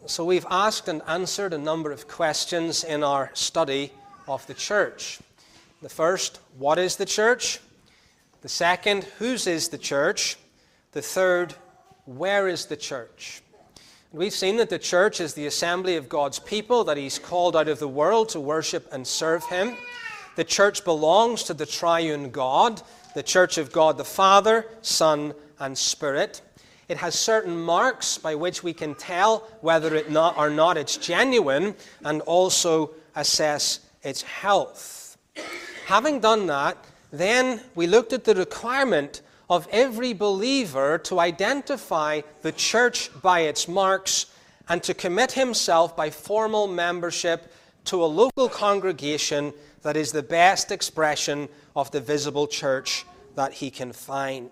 So we've asked and answered a number of questions in our study of the church. The first, what is the church? The second, whose is the church? The third, where is the church? We've seen that the church is the assembly of God's people that He's called out of the world to worship and serve Him. The church belongs to the triune God, the church of God the Father, Son, and Spirit. It has certain marks by which we can tell whether or not it's genuine, and also assess its health. Having done that, then we looked at the requirement of every believer to identify the church by its marks and to commit himself by formal membership to a local congregation that is the best expression of the visible church that he can find.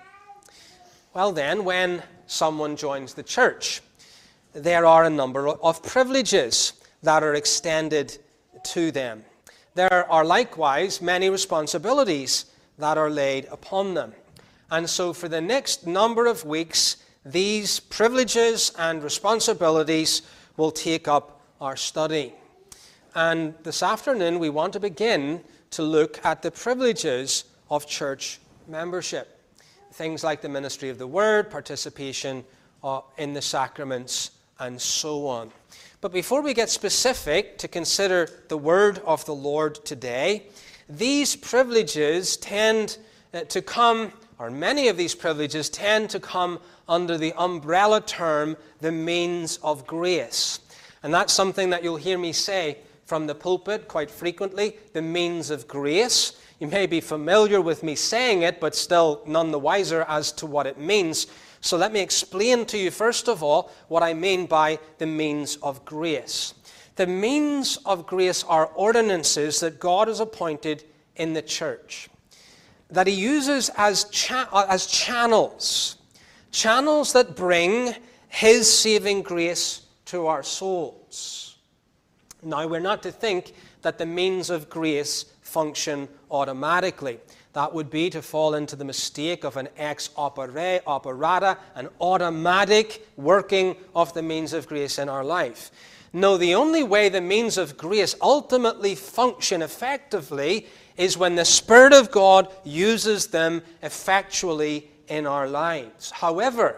Well then, when someone joins the church, there are a number of privileges that are extended to them. There are likewise many responsibilities that are laid upon them. And so for the next number of weeks, these privileges and responsibilities will take up our study. And this afternoon, we want to begin to look at the privileges of church membership. Things like the ministry of the word, participation in the sacraments, and so on. But before we get specific to consider the word of the Lord today, these privileges tend to come, or many of these privileges tend to come under the umbrella term, the means of grace. And that's something that you'll hear me say from the pulpit quite frequently, the means of grace. You may be familiar with me saying it, but still none the wiser as to what it means. So let me explain to you, first of all, what I mean by the means of grace. The means of grace are ordinances that God has appointed in the church, that He uses as channels that bring His saving grace to our souls. Now, we're not to think that the means of grace function automatically. That would be to fall into the mistake of an ex operata, an automatic working of the means of grace in our life. No, the only way the means of grace ultimately function effectively is when the Spirit of God uses them effectually in our lives. However,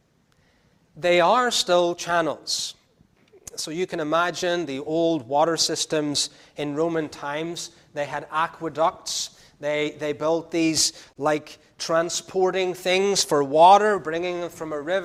they are still channels. So you can imagine the old water systems in Roman times. They had aqueducts. They built these like transporting things for water, bringing them from a river